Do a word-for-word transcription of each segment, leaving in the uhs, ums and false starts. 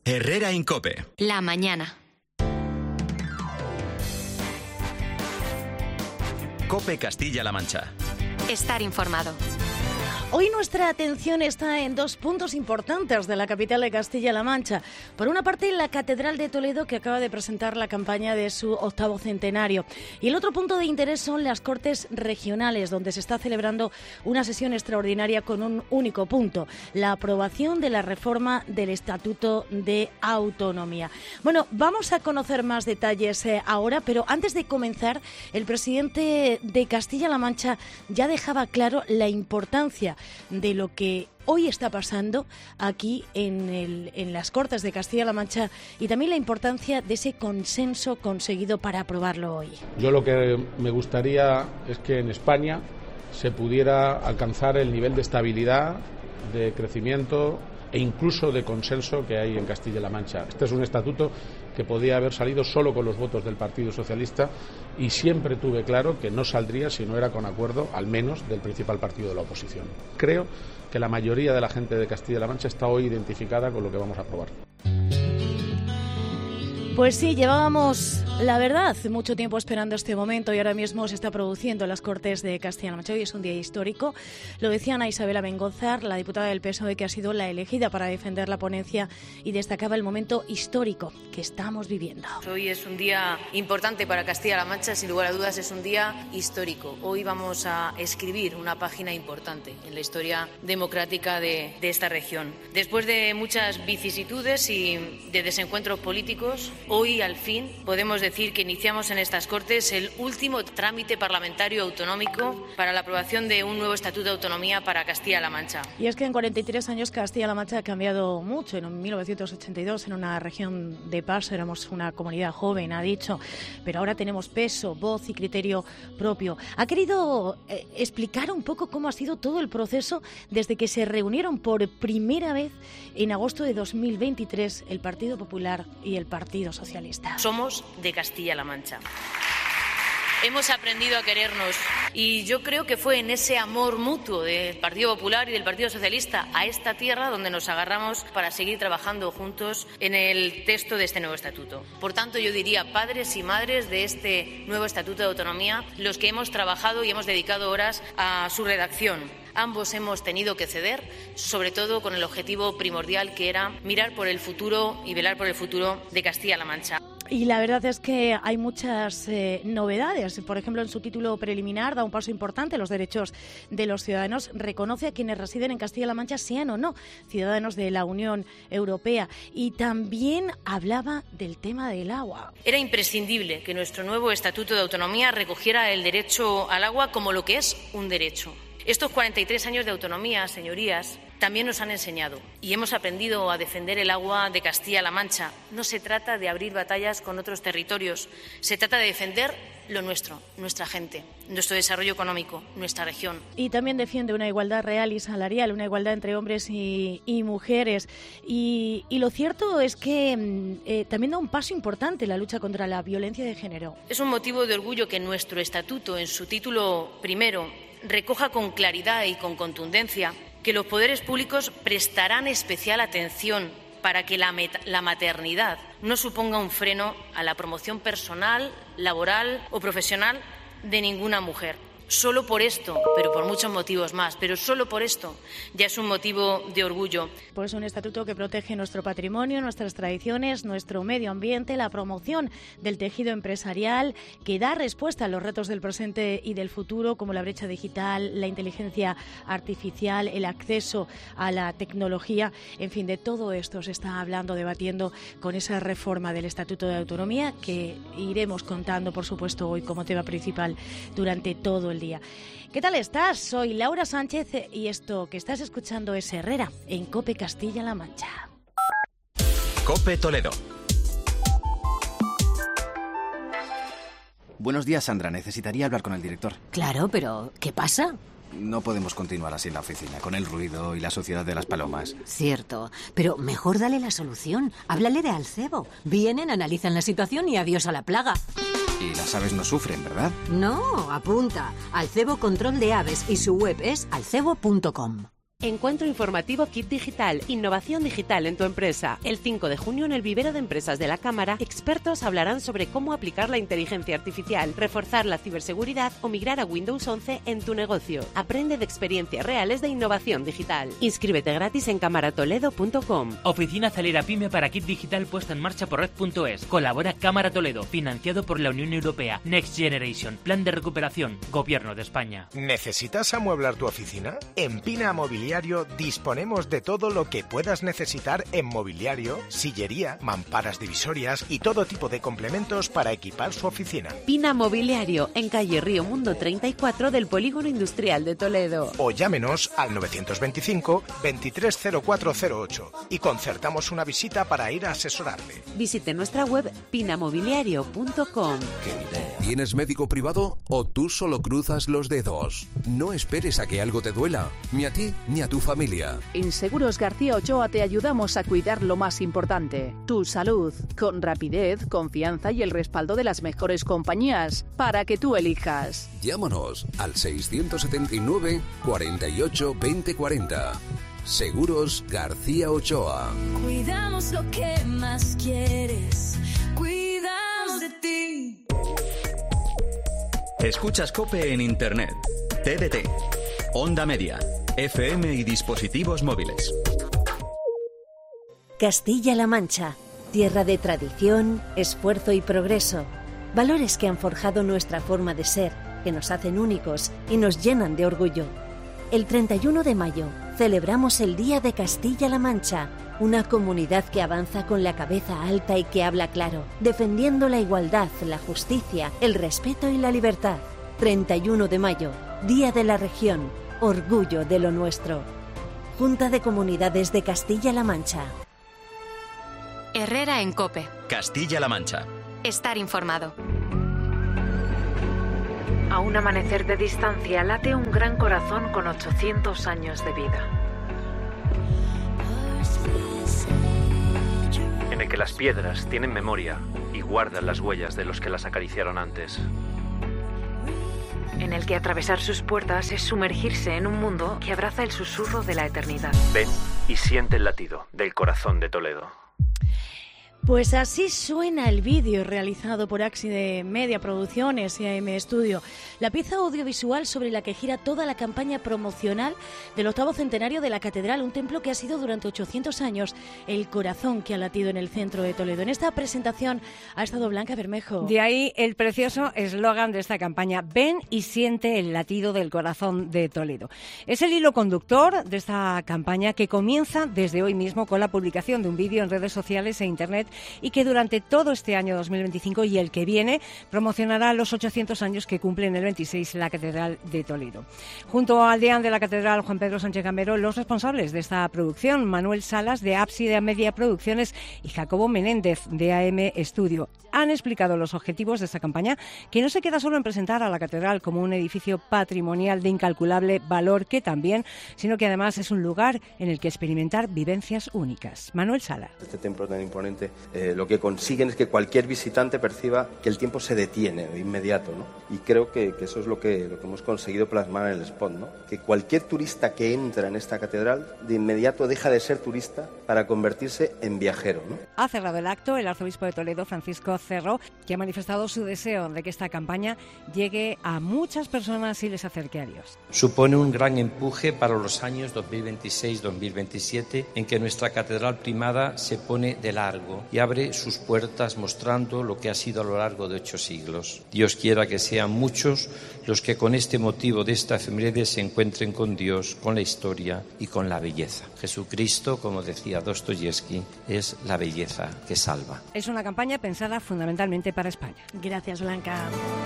Herrera Incope. La mañana. Cope Castilla-La Mancha. Estar informado. Hoy nuestra atención está en dos puntos importantes de la capital de Castilla-La Mancha. Por una parte, la Catedral de Toledo, que acaba de presentar la campaña de su octavo centenario. Y el otro punto de interés son las Cortes Regionales, donde se está celebrando una sesión extraordinaria con un único punto: la aprobación de la reforma del Estatuto de Autonomía. Bueno, vamos a conocer más detalles eh, ahora, pero antes de comenzar, el presidente de Castilla-La Mancha ya dejaba claro la importancia de lo que hoy está pasando aquí en, el, en las Cortes de Castilla-La Mancha y también la importancia de ese consenso conseguido para aprobarlo hoy. Yo lo que me gustaría es que en España se pudiera alcanzar el nivel de estabilidad, de crecimiento e incluso de consenso que hay en Castilla-La Mancha. Este es un estatuto que podía haber salido solo con los votos del Partido Socialista y siempre tuve claro que no saldría si no era con acuerdo, al menos, del principal partido de la oposición. Creo que la mayoría de la gente de Castilla-La Mancha está hoy identificada con lo que vamos a aprobar. Pues sí, llevábamos, la verdad, mucho tiempo esperando este momento y ahora mismo se está produciendo en las Cortes de Castilla-La Mancha. Hoy es un día histórico. Lo decía Ana Isabel Abengózar, la diputada del P S O E, que ha sido la elegida para defender la ponencia, y destacaba el momento histórico que estamos viviendo. Hoy es un día importante para Castilla-La Mancha, sin lugar a dudas es un día histórico. Hoy vamos a escribir una página importante en la historia democrática de, de esta región. Después de muchas vicisitudes y de desencuentros políticos, hoy, al fin, podemos decir que iniciamos en estas Cortes el último trámite parlamentario autonómico para la aprobación de un nuevo Estatuto de Autonomía para Castilla-La Mancha. Y es que en cuarenta y tres años Castilla-La Mancha ha cambiado mucho. En mil novecientos ochenta y dos, en una región de paso, éramos una comunidad joven, ha dicho, pero ahora tenemos peso, voz y criterio propio. Ha querido eh, explicar un poco cómo ha sido todo el proceso desde que se reunieron por primera vez en agosto de dos mil veintitrés el Partido Popular y el Partido Socialista. Somos de Castilla-La Mancha. Hemos aprendido a querernos y yo creo que fue en ese amor mutuo del Partido Popular y del Partido Socialista a esta tierra donde nos agarramos para seguir trabajando juntos en el texto de este nuevo estatuto. Por tanto, yo diría, padres y madres de este nuevo Estatuto de Autonomía, los que hemos trabajado y hemos dedicado horas a su redacción. Ambos hemos tenido que ceder, sobre todo con el objetivo primordial que era mirar por el futuro y velar por el futuro de Castilla-La Mancha. Y la verdad es que hay muchas eh, novedades. Por ejemplo, en su título preliminar da un paso importante: los derechos de los ciudadanos. Reconoce a quienes residen en Castilla-La Mancha, sean o no ciudadanos de la Unión Europea. Y también hablaba del tema del agua. Era imprescindible que nuestro nuevo Estatuto de Autonomía recogiera el derecho al agua como lo que es un derecho. Estos cuarenta y tres años de autonomía, señorías, también nos han enseñado y hemos aprendido a defender el agua de Castilla-La Mancha. No se trata de abrir batallas con otros territorios, se trata de defender lo nuestro, nuestra gente, nuestro desarrollo económico, nuestra región. Y también defiende una igualdad real y salarial, una igualdad entre hombres y, y mujeres. Y, y lo cierto es que eh, también da un paso importante en la lucha contra la violencia de género. Es un motivo de orgullo que nuestro estatuto, en su título primero, recoja con claridad y con contundencia que los poderes públicos prestarán especial atención para que la, met- la maternidad no suponga un freno a la promoción personal, laboral o profesional de ninguna mujer. Solo por esto, pero por muchos motivos más, pero solo por esto ya es un motivo de orgullo. Pues un estatuto que protege nuestro patrimonio, nuestras tradiciones, nuestro medio ambiente, la promoción del tejido empresarial, que da respuesta a los retos del presente y del futuro, como la brecha digital, la inteligencia artificial, el acceso a la tecnología. En fin, de todo esto se está hablando, debatiendo con esa reforma del Estatuto de Autonomía, que iremos contando, por supuesto, hoy como tema principal durante todo el día. ¿Qué tal estás? Soy Laura Sánchez y esto que estás escuchando es Herrera en Cope Castilla-La Mancha. Cope Toledo. Buenos días, Sandra. Necesitaría hablar con el director. Claro, pero ¿qué pasa? No podemos continuar así en la oficina, con el ruido y la suciedad de las palomas. Cierto, pero mejor dale la solución. Háblale de Alcebo. Vienen, analizan la situación y adiós a la plaga. Y las aves no sufren, ¿verdad? No, apunta. Alcebo Control de Aves y su web es alcebo punto com. Encuentro informativo Kit Digital, innovación digital en tu empresa. El cinco de junio en el vivero de empresas de la Cámara, expertos hablarán sobre cómo aplicar la inteligencia artificial, reforzar la ciberseguridad o migrar a Windows once en tu negocio. Aprende de experiencias reales de innovación digital. Inscríbete gratis en cámara toledo punto com. Oficina Celera Pyme para Kit Digital puesta en marcha por red punto es. Colabora Cámara Toledo, financiado por la Unión Europea. Next Generation, Plan de Recuperación, Gobierno de España. ¿Necesitas amueblar tu oficina? En Pina Mobiliario disponemos de todo lo que puedas necesitar en mobiliario, sillería, mamparas divisorias y todo tipo de complementos para equipar su oficina. Pina Mobiliario, en calle Río Mundo treinta y cuatro del Polígono Industrial de Toledo. O llámenos al novecientos veinticinco veintitrés cero cuatro cero ocho y concertamos una visita para ir a asesorarle. Visite nuestra web pina mobiliario punto com. ¿Tienes médico privado o tú solo cruzas los dedos? No esperes a que algo te duela, ni a ti ni a tu familia. En Seguros García Ochoa te ayudamos a cuidar lo más importante, tu salud, con rapidez, confianza y el respaldo de las mejores compañías, para que tú elijas. Llámanos al seiscientos setenta y nueve cuarenta y ocho veinte cuarenta. Seguros García Ochoa. Cuidamos lo que más quieres, cuidamos de ti. Escuchas COPE en Internet, T D T, Onda Media, F M y dispositivos móviles. Castilla-La Mancha, tierra de tradición, esfuerzo y progreso. Valores que han forjado nuestra forma de ser, que nos hacen únicos y nos llenan de orgullo. El treinta y uno de mayo celebramos el Día de Castilla-La Mancha, una comunidad que avanza con la cabeza alta y que habla claro, defendiendo la igualdad, la justicia, el respeto y la libertad. treinta y uno de mayo, Día de la Región, orgullo de lo nuestro. Junta de Comunidades de Castilla-La Mancha. Herrera en COPE. Castilla-La Mancha. Estar informado. A un amanecer de distancia late un gran corazón con ochocientos años de vida. En el que las piedras tienen memoria y guardan las huellas de los que las acariciaron antes. En el que atravesar sus puertas es sumergirse en un mundo que abraza el susurro de la eternidad. Ven y siente el latido del corazón de Toledo. Pues así suena el vídeo realizado por Axide Media Producciones y A M Studio, la pieza audiovisual sobre la que gira toda la campaña promocional del octavo centenario de la Catedral, un templo que ha sido durante ochocientos años el corazón que ha latido en el centro de Toledo. En esta presentación ha estado Blanca Bermejo. De ahí el precioso eslogan de esta campaña: ven y siente el latido del corazón de Toledo. Es el hilo conductor de esta campaña, que comienza desde hoy mismo con la publicación de un vídeo en redes sociales e internet, y que durante todo este año dos mil veinticinco y el que viene promocionará los ochocientos años que cumple en el veintiséis la Catedral de Toledo. Junto al deán de la Catedral, Juan Pedro Sánchez Gamero, los responsables de esta producción, Manuel Salas de Ábside Media Producciones y Jacobo Menéndez de A M Studio, han explicado los objetivos de esta campaña, que no se queda solo en presentar a la Catedral como un edificio patrimonial de incalculable valor, que también, sino que además es un lugar en el que experimentar vivencias únicas. Manuel Salas. Este templo tan imponente, eh, lo que consiguen es que cualquier visitante perciba que el tiempo se detiene de inmediato, ¿no? Y creo que, que eso es lo que, lo que hemos conseguido plasmar en el spot, ¿no? Que cualquier turista que entra en esta catedral de inmediato deja de ser turista para convertirse en viajero, ¿no? Ha cerrado el acto el arzobispo de Toledo, Francisco Cerro, que ha manifestado su deseo de que esta campaña llegue a muchas personas y les acerque a Dios. Supone un gran empuje para los años dos mil veintiséis dos mil veintisiete, en que nuestra catedral primada se pone de largo y abre sus puertas mostrando lo que ha sido a lo largo de ocho siglos. Dios quiera que sean muchos los que con este motivo de esta efeméride se encuentren con Dios, con la historia y con la belleza. Jesucristo, como decía Dostoyevsky, es la belleza que salva. Es una campaña pensada fundamentalmente para España. Gracias, Blanca.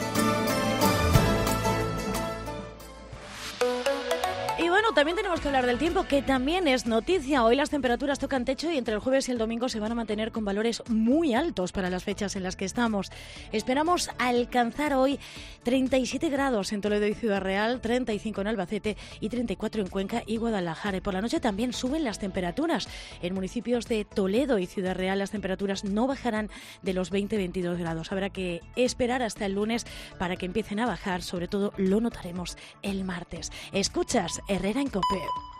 Y bueno, también tenemos que hablar del tiempo, que también es noticia. Hoy las temperaturas tocan techo y entre el jueves y el domingo se van a mantener con valores muy altos para las fechas en las que estamos. Esperamos alcanzar hoy treinta y siete grados en Toledo y Ciudad Real, treinta y cinco en Albacete y treinta y cuatro en Cuenca y Guadalajara. Y por la noche también suben las temperaturas. En municipios de Toledo y Ciudad Real las temperaturas no bajarán de los veinte a veintidós grados. Habrá que esperar hasta el lunes para que empiecen a bajar. Sobre todo lo notaremos el martes. Escuchas Herrera en COPE.